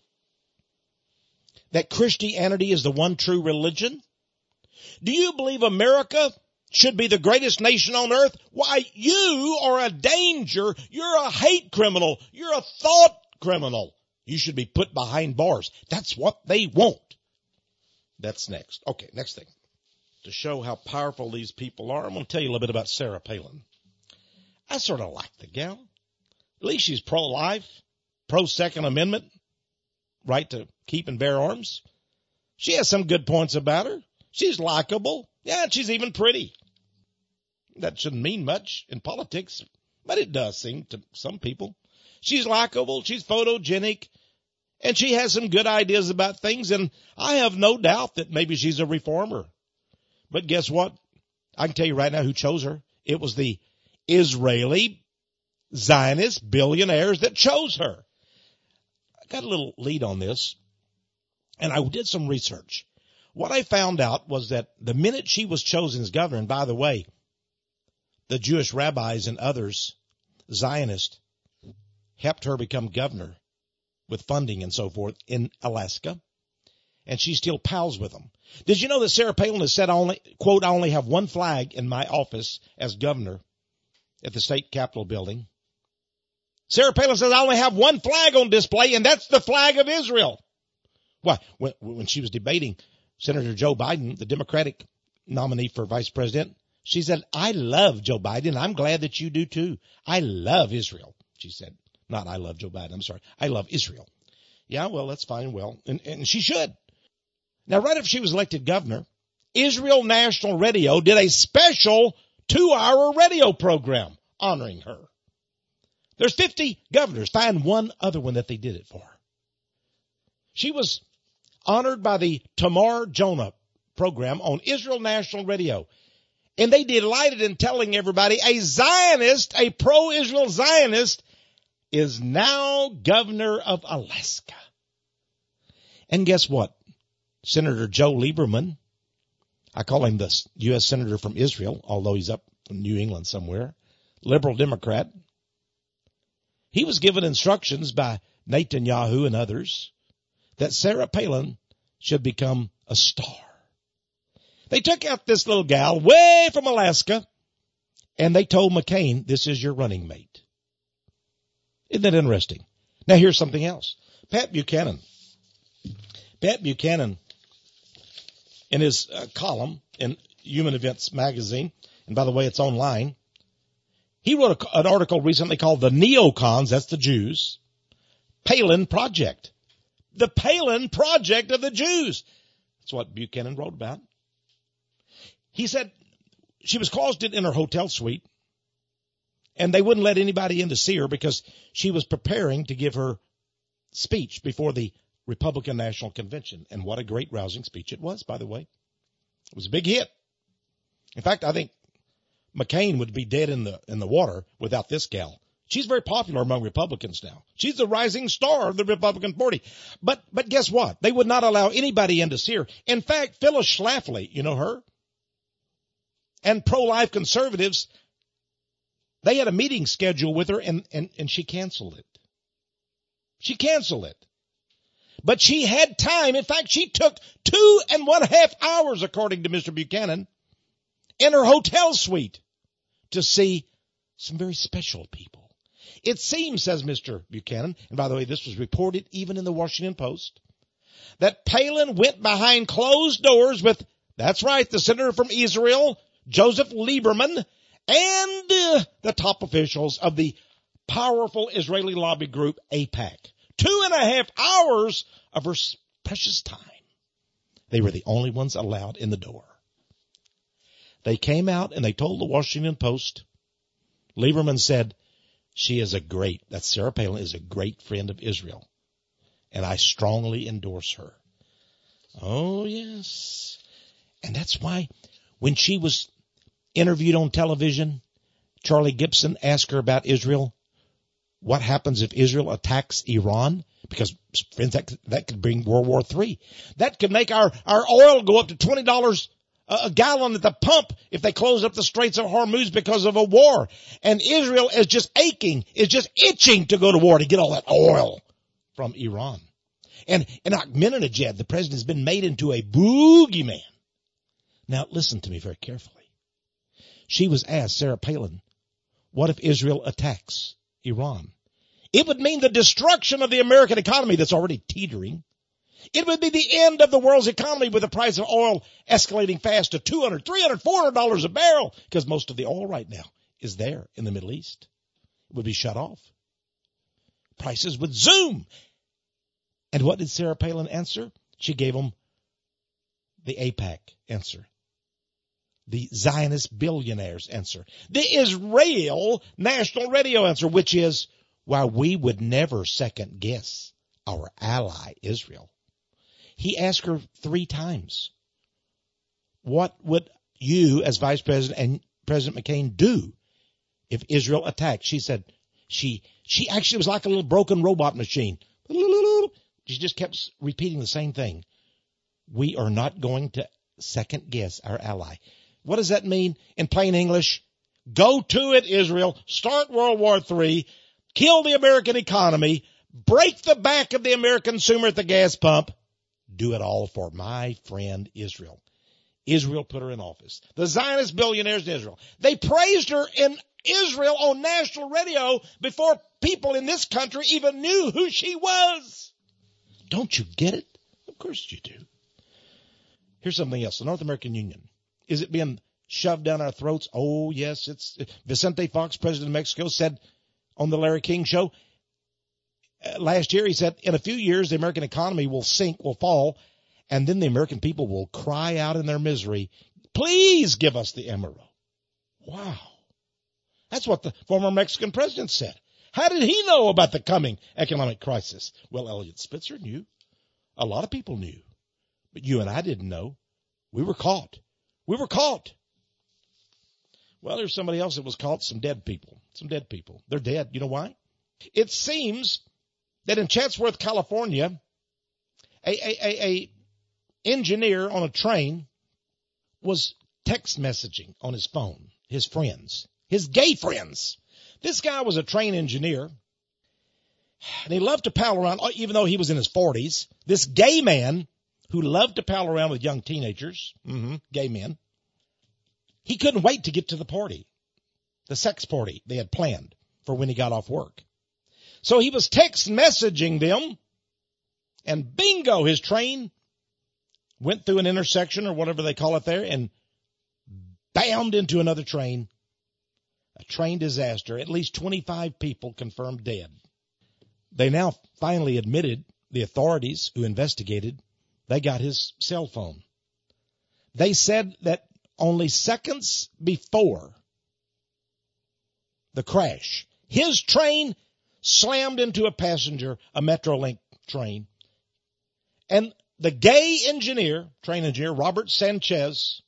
that Christianity is the one true religion? Do you believe America should be the greatest nation on earth? Why, you are a danger. You're a hate criminal. You're a thought criminal. You should be put behind bars. That's what they want. That's next. Okay, next thing. To show how powerful these people are, I'm going to tell you a little bit about Sarah Palin. I sort of like the gal. At least she's pro-life, pro-Second Amendment, right to keep and bear arms. She has some good points about her. She's likable. Yeah, she's even pretty. That shouldn't mean much in politics, but it does seem to some people. She's likable. She's photogenic. And she has some good ideas about things. And I have no doubt that maybe she's a reformer. But guess what? I can tell you right now who chose her. It was the Israeli Zionist billionaires that chose her. I got a little lead on this, and I did some research. What I found out was that the minute she was chosen as governor, and by the way, the Jewish rabbis and others, Zionists, helped her become governor with funding and so forth in Alaska, and she still pals with them. Did you know that Sarah Palin has said, I only, quote, I only have one flag in my office as governor at the state capitol building? Sarah Palin says, I only have one flag on display, and that's the flag of Israel. Why, when, when she was debating Senator Joe Biden, the Democratic nominee for vice president, she said, I love Joe Biden. I'm glad that you do too. I love Israel, she said. Not I love Joe Biden. I'm sorry. I love Israel. Yeah, well, that's fine. Well, and, and she should. Now, right after she was elected governor, Israel National Radio did a special two-hour radio program honoring her. There's fifty governors. Find one other one that they did it for. She was honored by the Tamar Jonah program on Israel National Radio. And they delighted in telling everybody a Zionist, a pro-Israel Zionist, is now governor of Alaska. And guess what? Senator Joe Lieberman, I call him the U S Senator from Israel, although he's up in New England somewhere, liberal Democrat. He was given instructions by Netanyahu and others that Sarah Palin should become a star. They took out this little gal way from Alaska, and they told McCain, this is your running mate. Isn't that interesting? Now here's something else. Pat Buchanan. Pat Buchanan, in his uh, column in Human Events magazine, and by the way, it's online, he wrote a, an article recently called The Neocons, that's the Jews, Palin Project. The Palin Project of the Jews. That's what Buchanan wrote about. He said she was closeted in her hotel suite, and they wouldn't let anybody in to see her because she was preparing to give her speech before the Republican National Convention. And what a great rousing speech it was, by the way. It was a big hit. In fact, I think McCain would be dead in the in the water without this gal. She's very popular among Republicans now. She's the rising star of the Republican Party. But but guess what? They would not allow anybody in to see her. In fact, Phyllis Schlafly, you know her? And pro-life conservatives, they had a meeting scheduled with her, and, and, and she canceled it. She canceled it. But she had time. In fact, she took two and one half hours, according to Mister Buchanan, in her hotel suite to see some very special people. It seems, says Mister Buchanan, and by the way, this was reported even in the Washington Post, that Palin went behind closed doors with, that's right, the senator from Israel, Joseph Lieberman, and uh, the top officials of the powerful Israeli lobby group AIPAC. Two and a half hours of her precious time. They were the only ones allowed in the door. They came out and they told the Washington Post Lieberman said, she is a great, that Sarah Palin is a great friend of Israel, and I strongly endorse her. Oh, yes. And that's why when she was interviewed on television, Charlie Gibson asked her about Israel. What happens if Israel attacks Iran? Because, friends, that, that could bring World War Three. That could make our, our oil go up to twenty dollars a, a gallon at the pump if they close up the Straits of Hormuz because of a war. And Israel is just aching, is just itching to go to war to get all that oil from Iran. And, and Ahmadinejad, the president, has been made into a boogeyman. Now, listen to me very carefully. She was asked, Sarah Palin, what if Israel attacks Iran? It would mean the destruction of the American economy that's already teetering. It would be the end of the world's economy with the price of oil escalating fast to two hundred, three hundred, four hundred dollars a barrel, because most of the oil right now is there in the Middle East. It would be shut off. Prices would zoom. And what did Sarah Palin answer? She gave them the AIPAC answer. The Zionist billionaires answer. The Israel National Radio answer, which is, why, we would never second guess our ally Israel. He asked her three times, what would you as vice president and President McCain do if Israel attacked? She said, she, she actually was like a little broken robot machine. She just kept repeating the same thing. We are not going to second guess our ally. What does that mean in plain English? Go to it, Israel. Start World War Three. Kill the American economy. Break the back of the American consumer at the gas pump. Do it all for my friend Israel. Israel put her in office. The Zionist billionaires in Israel. They praised her in Israel on national radio before people in this country even knew who she was. Don't you get it? Of course you do. Here's something else. The North American Union. Is it being shoved down our throats? Oh, yes. It's Vicente Fox, president of Mexico, said on the Larry King show uh, last year, he said, in a few years, the American economy will sink, will fall, and then the American people will cry out in their misery, please give us the emerald. Wow. That's what the former Mexican president said. How did he know about the coming economic crisis? Well, Elliot Spitzer knew. A lot of people knew. But you and I didn't know. We were caught. We were caught. Well, there's somebody else that was caught, some dead people. Some dead people. They're dead. You know why? It seems that in Chatsworth, California, a, a, a, a engineer on a train was text messaging on his phone, his friends, his gay friends. This guy was a train engineer, and he loved to pal around, even though he was in his forties. This gay man who loved to pal around with young teenagers, mm-hmm, gay men, he couldn't wait to get to the party, the sex party they had planned for when he got off work. So he was text messaging them, and bingo, his train went through an intersection or whatever they call it there and bound into another train. A train disaster. At least twenty-five people confirmed dead. They now finally admitted, the authorities who investigated, they got his cell phone. They said that only seconds before the crash, his train slammed into a passenger, a Metrolink train. And the gay engineer, train engineer, Robert Sanchez,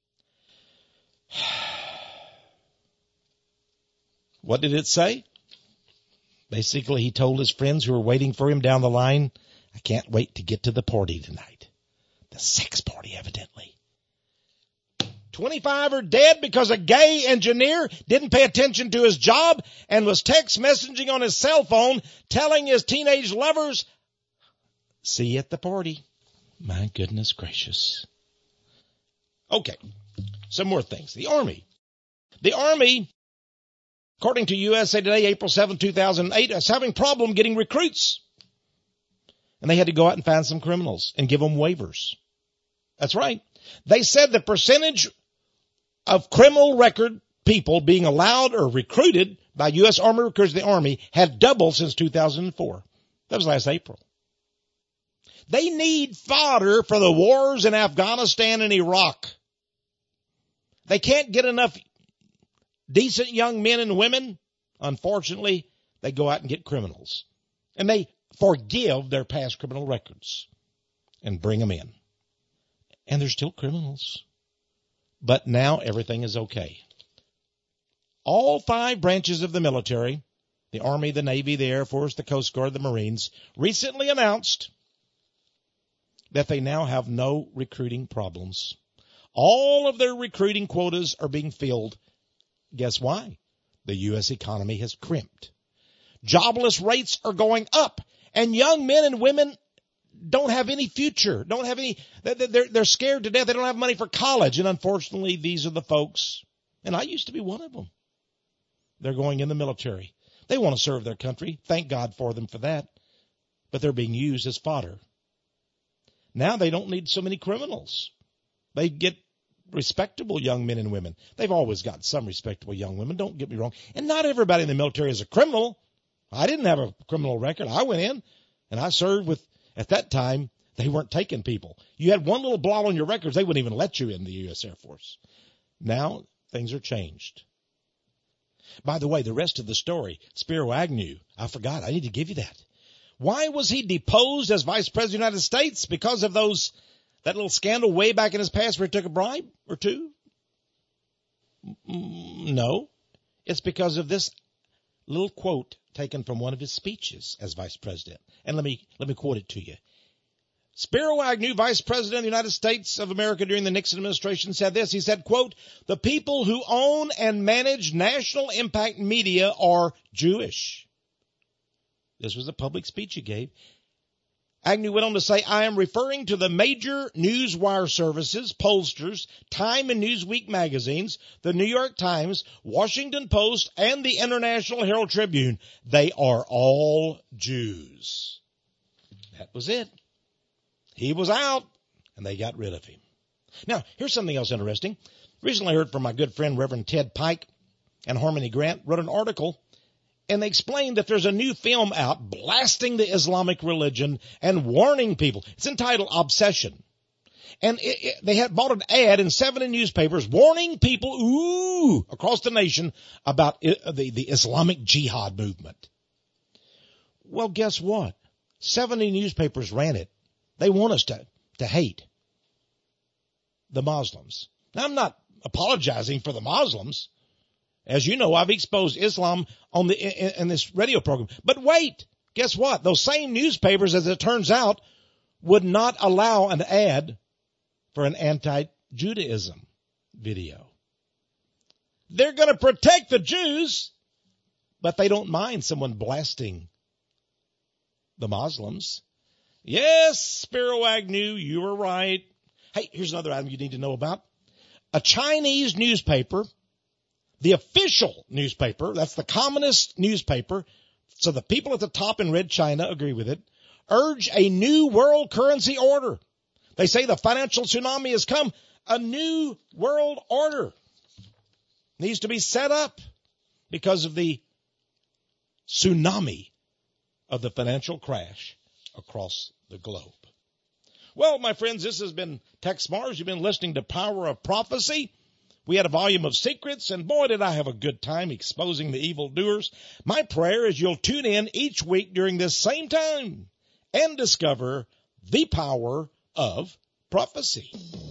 what did it say? Basically, he told his friends who were waiting for him down the line, I can't wait to get to the party tonight. The sex party, evidently. twenty-five are dead because a gay engineer didn't pay attention to his job and was text messaging on his cell phone telling his teenage lovers, see you at the party. My goodness gracious. Okay, some more things. The Army. The Army, according to U S A Today, April seventh, two thousand eight, is having problem getting recruits. And they had to go out and find some criminals and give them waivers. That's right. They said the percentage of criminal record people being allowed or recruited by U S Army recruits in the Army had doubled since two thousand four. That was last April. They need fodder for the wars in Afghanistan and Iraq. They can't get enough decent young men and women, unfortunately, they go out and get criminals. And they forgive their past criminal records and bring them in. And they're still criminals. But now everything is okay. All five branches of the military, the Army, the Navy, the Air Force, the Coast Guard, the Marines, recently announced that they now have no recruiting problems. All of their recruiting quotas are being filled. Guess why? The U S economy has crimped. Jobless rates are going up, and young men and women don't have any future, don't have any, they're, they're scared to death. They don't have money for college, and unfortunately, these are the folks, and I used to be one of them. They're going in the military. They want to serve their country. Thank God for them for that. But they're being used as fodder. Now they don't need so many criminals. They get respectable young men and women. They've always got some respectable young women, don't get me wrong. And not everybody in the military is a criminal. I didn't have a criminal record. I went in and I served with, at that time, they weren't taking people. You had one little blot on your records, they wouldn't even let you in the U S Air Force. Now things are changed. By the way, the rest of the story, Spiro Agnew, I forgot. I need to give you that. Why was he deposed as Vice President of the United States? Because of those, that little scandal way back in his past where he took a bribe or two? No. It's because of this little quote taken from one of his speeches as Vice President. And let me, let me quote it to you. Spiro Agnew, Vice President of the United States of America during the Nixon administration, said this. He said, quote, "The people who own and manage national impact media are Jewish." This was a public speech he gave. Agnew went on to say, "I am referring to the major news wire services, pollsters, Time and Newsweek magazines, the New York Times, Washington Post, and the International Herald Tribune. They are all Jews." That was it. He was out, and they got rid of him. Now, here's something else interesting. Recently I heard from my good friend Reverend Ted Pike and Harmony Grant wrote an article, and they explained that there's a new film out blasting the Islamic religion and warning people. It's entitled Obsession. And it, it, they had bought an ad in seventy newspapers warning people, ooh, across the nation about it, the, the Islamic jihad movement. Well, guess what? seventy newspapers ran it. They want us to, to hate the Muslims. Now, I'm not apologizing for the Muslims. As you know, I've exposed Islam on the in, in this radio program. But wait, guess what? Those same newspapers, as it turns out, would not allow an ad for an anti-Judaism video. They're going to protect the Jews, but they don't mind someone blasting the Muslims. Yes, Spiro Agnew, you were right. Hey, here's another item you need to know about. A Chinese newspaper, the official newspaper, that's the communist newspaper, so the people at the top in Red China agree with it, urge a new world currency order. They say the financial tsunami has come. A new world order needs to be set up because of the tsunami of the financial crash across the globe. Well, my friends, this has been Tex Mars. You've been listening to Power of Prophecy. We had a volume of secrets, and boy, did I have a good time exposing the evildoers. My prayer is you'll tune in each week during this same time and discover the power of prophecy.